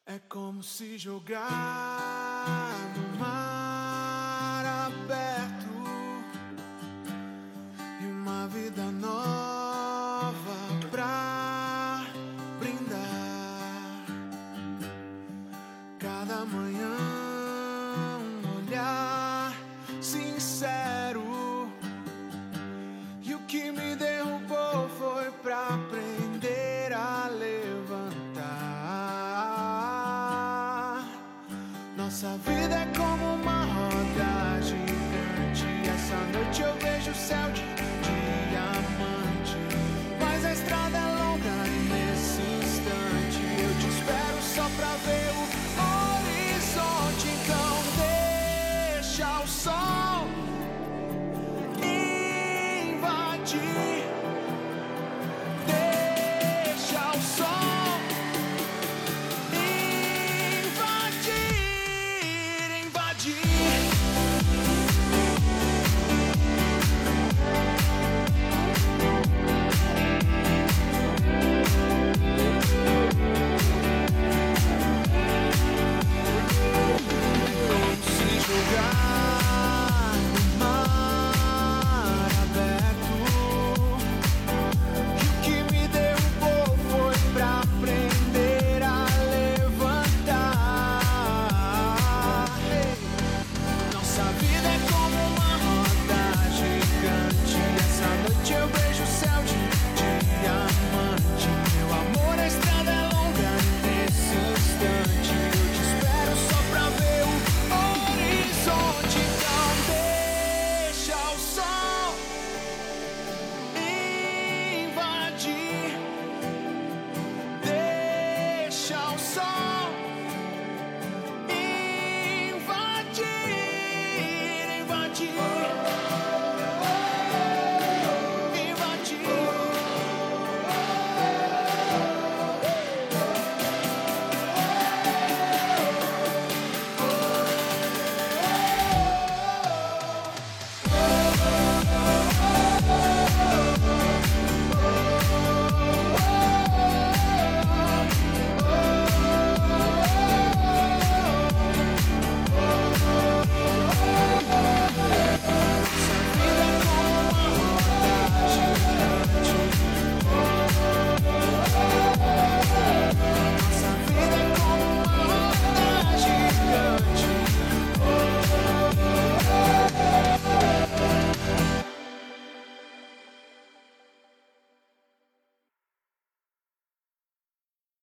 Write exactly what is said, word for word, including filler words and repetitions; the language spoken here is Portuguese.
É como se jogar no mar aberto e uma vida nova pra brindar. Cada manhã um olhar sincero, e o que me derrubou foi pra aprender a levantar. Nossa vida é como uma roda gigante. Essa noite eu vejo o céu de